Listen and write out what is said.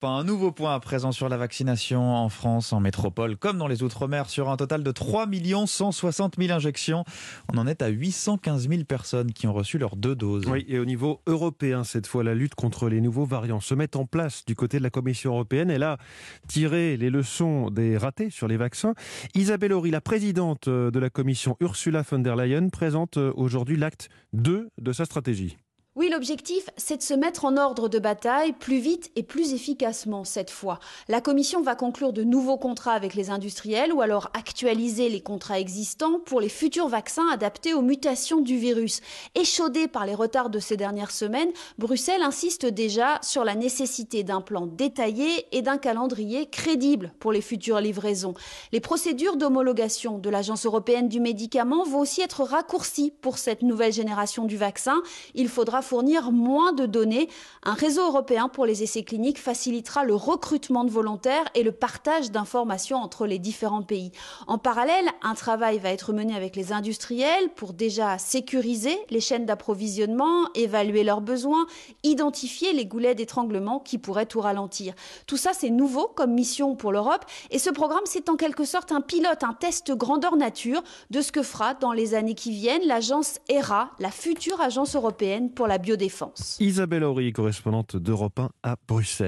Un nouveau point à présent sur la vaccination en France, en métropole, comme dans les Outre-mer, sur un total de 3 160 000 injections. On en est à 815 000 personnes qui ont reçu leurs 2 doses. Oui, et au niveau européen, cette fois, la lutte contre les nouveaux variants se met en place du côté de la Commission européenne. Elle a tiré les leçons des ratés sur les vaccins. Isabelle Horry, la présidente de la Commission, Ursula von der Leyen, présente aujourd'hui l'acte 2 de sa stratégie. Oui, l'objectif, c'est de se mettre en ordre de bataille plus vite et plus efficacement cette fois. La Commission va conclure de nouveaux contrats avec les industriels ou alors actualiser les contrats existants pour les futurs vaccins adaptés aux mutations du virus. Échaudée par les retards de ces dernières semaines, Bruxelles insiste déjà sur la nécessité d'un plan détaillé et d'un calendrier crédible pour les futures livraisons. Les procédures d'homologation de l'Agence européenne du médicament vont aussi être raccourcies pour cette nouvelle génération du vaccin. Il faudra fournir moins de données. Un réseau européen pour les essais cliniques facilitera le recrutement de volontaires et le partage d'informations entre les différents pays. En parallèle, un travail va être mené avec les industriels pour déjà sécuriser les chaînes d'approvisionnement, évaluer leurs besoins, identifier les goulets d'étranglement qui pourraient tout ralentir. Tout ça, c'est nouveau comme mission pour l'Europe et ce programme, c'est en quelque sorte un pilote, un test grandeur nature de ce que fera dans les années qui viennent l'agence HERA, la future agence européenne pour la biodéfense. Isabelle Horry, correspondante d'Europe 1 à Bruxelles.